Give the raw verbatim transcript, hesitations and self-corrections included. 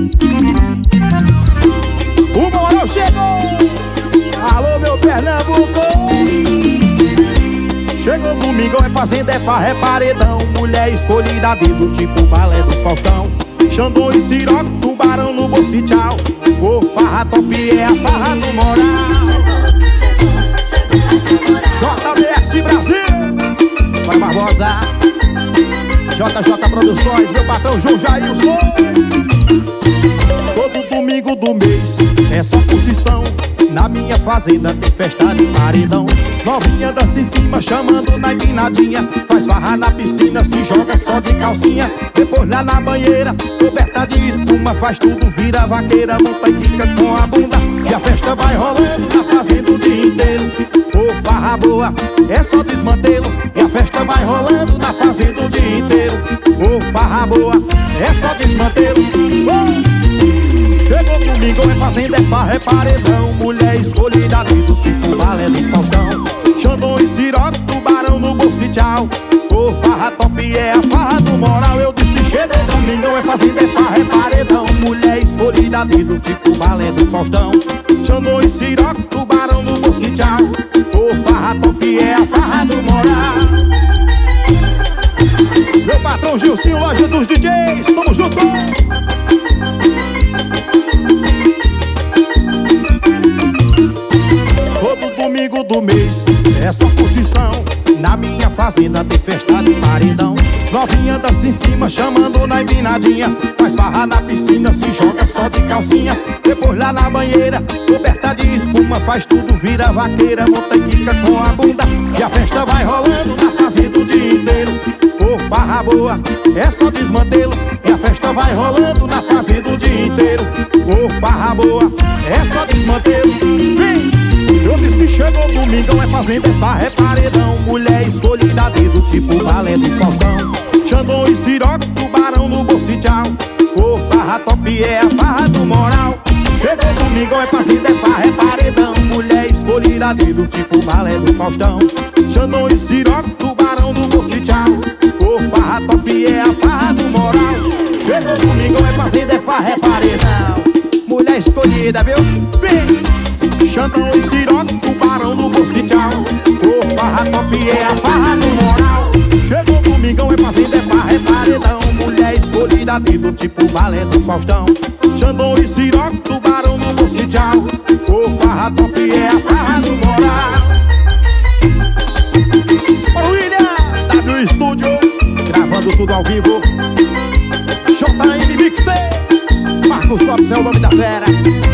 O Morão chegou! Alô, meu Pernambuco! Chegou domingo, é fazenda, é farra, é paredão. Mulher escolhida dedo, tipo balé do Faustão. Xandão e Siroque, tubarão no bolso e tchau. Ô, farra top é a farra do Moral. J B S Brasil, vai Barbosa, J J Produções, meu patrão João Jailson. Todo domingo do mês é só curtição. Na minha fazenda tem festa de paredão. Novinha dança em cima, chamando na empinadinha. Faz farra na piscina, se joga só de calcinha. Depois lá na banheira, coberta de espuma. Faz tudo, vira vaqueira, monta e fica com a bunda. E a festa vai rolando na fazenda o dia inteiro. Ô, farra boa, é só desmantelo. E a festa vai rolando na fazenda o dia inteiro. Ô, farra boa, é só desmantelo. Oh! Chegou domingo, é fazenda, é farra, é paredão. Mulher escolhida dentro, tipo balé do Faustão. Xandão e Siroque, tubarão no bolso e tchau. Ô, farra top é a farra do Moral. Eu disse chegou domingo, é fazenda, é farra, é paredão. Mulher escolhida dentro, tipo balé do Faustão. Xandão e Siroque, tubarão no bolso e tchau. Ô, farra top é a farra do Moral. Meu patrão Gilcinho, loja dos D Js, tamo junto! Domingo do mês é só curtição. Na minha fazenda tem festa de paredão. Novinha dança em cima, chamando na empinadinha. Faz farra na piscina, se joga só de calcinha. Depois lá na banheira, coberta de espuma. Faz tudo, vira vaqueira, monta e fica com a bunda. E a festa vai rolando na fazenda o dia inteiro. Ô, farra boa, é só desmantelo. E a festa vai rolando na fazenda o dia inteiro. Ô, farra boa, é só desmantelo. Vem! Eu disse chegou domingão, é fazenda, é farra, é paredão. Mulher escolhida a dedo, tipo balé do Faustão. Xandão e Siroque, tubarão no bolso e tchau. Ô, farra top é a farra do Moral. Chegou domingão, é fazenda, é farra, é paredão. Mulher escolhida a dedo, tipo balé do Faustão. Xandão e Siroque, tubarão no bolso e tchau. Ô, farra top é a farra do Moral. Chegou domingão, é fazenda, é farra, é paredão. Mulher escolhida, viu? Vem! Xandão e Siroque, tubarão no bolso e tchau. Ô, farra top é a farra do Moral. Chegou domingão, é fazenda, é farra, é paredão. Mulher escolhida dedo, tipo balé do Faustão. Xandão e Siroque, tubarão no bolso e tchau. Ô, farra top é a farra do Moral. Ô, William, W Studio, gravando tudo ao vivo. J M Mixer, Marcos Lopes é o nome da fera.